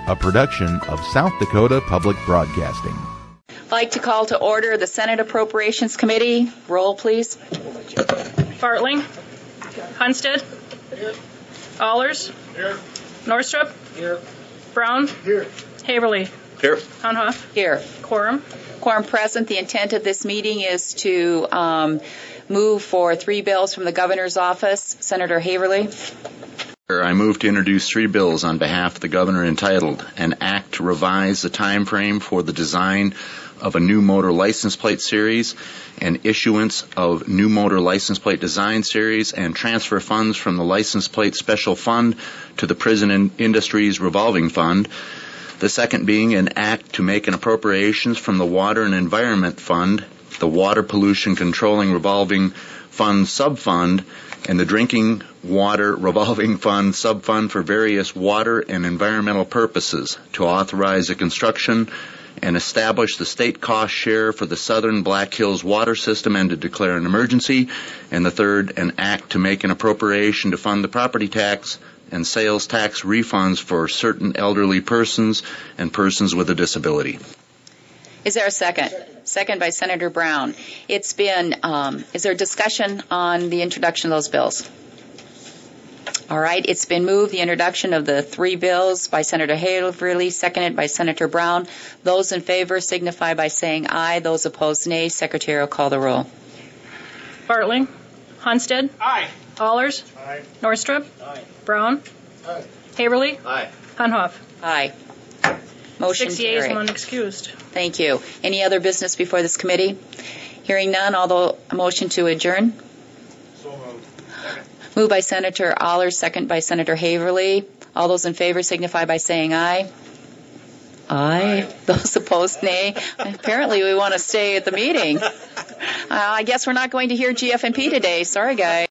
a production of South Dakota Public Broadcasting. I'd like to call to order the Senate Appropriations Committee. Roll, please. Bartling. Hunstead. Here. Allers. Here. Norstrup. Here. Brown. Here. Haverly. Here. Hunhoff. Here. Quorum. Quorum present. The intent of this meeting is to move for 3 bills from the governor's office. Senator Haverly. I move to introduce 3 bills on behalf of the governor entitled, An Act to Revise the Time Frame for the Design of a New Motor License Plate Series and Issuance of New Motor License Plate Design Series and transfer funds from the License Plate Special Fund to the Prison Industries Revolving Fund. The second being an act to make an appropriations from the Water and Environment Fund, the Water Pollution Controlling Revolving Fund Subfund, and the Drinking Water Revolving Fund Subfund for various water and environmental purposes to authorize the construction and establish the state cost share for the Southern Black Hills water system and to declare an emergency. And the third, an act to make an appropriation to fund the property tax and sales tax refunds for certain elderly persons and persons with a disability. Is there a second? Second by Senator Brown. It's been, is there discussion on the introduction of those bills? All right, it's been moved, the introduction of the 3 bills by Senator Haverly, seconded by Senator Brown. Those in favor signify by saying aye. Those opposed, nay. Secretary will call the roll. Bartling. Hunstead. Aye. Allers. Aye. Norstrup. Aye. Brown. Aye. Haverly. Aye. Hunhoff. Aye. Motion 6 yeas, carried. 1 excused. Thank you. Any other business before this committee? Hearing none, although a motion to adjourn. So moved. Moved by Senator Allers, second by Senator Haverly. All those in favor signify by saying aye. Aye. Those opposed, nay. Apparently we want to stay at the meeting. I guess we're not going to hear GF&P today. Sorry, guys.